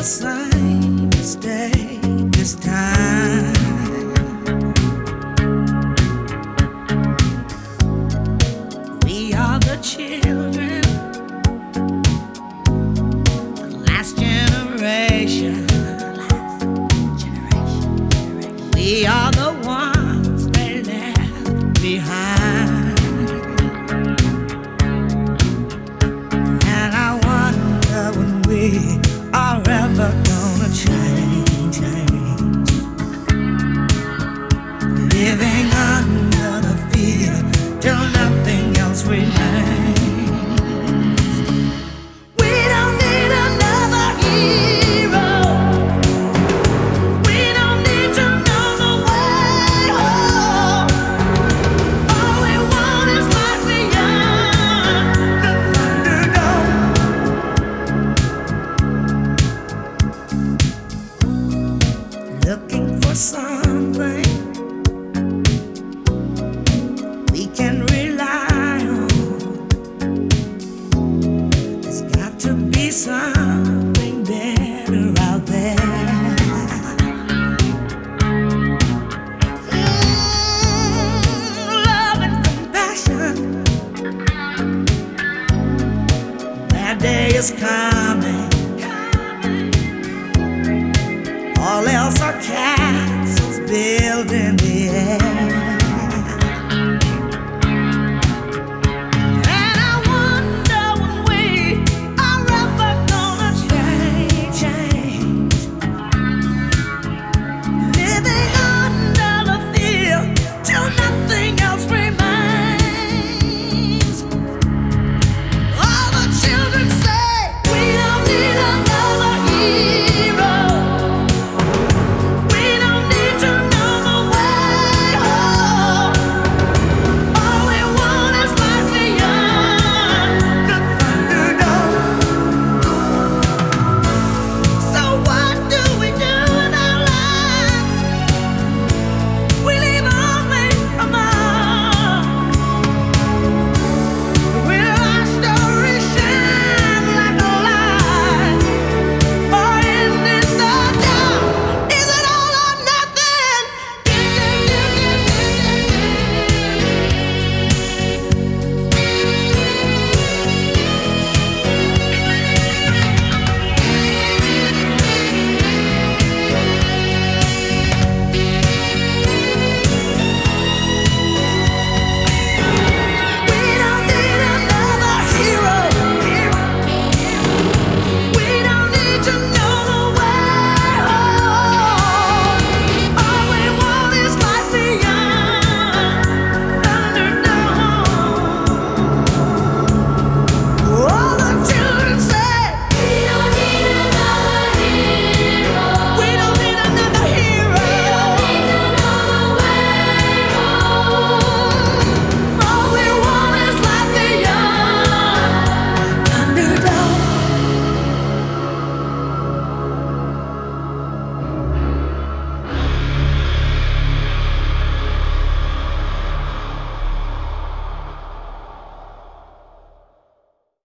same mistake this time. We are the children, the last generation. We are the ones they left behind. And I wonder when we are ever gonna change. Living under the fear till nothing else remains. We don't need another hero. We don't need to know the way home. All we want is life beyond the Thunderdome. Looking for something we can rely on. There's got to be something better out there. Love and compassion. That day is coming. All else are castles built in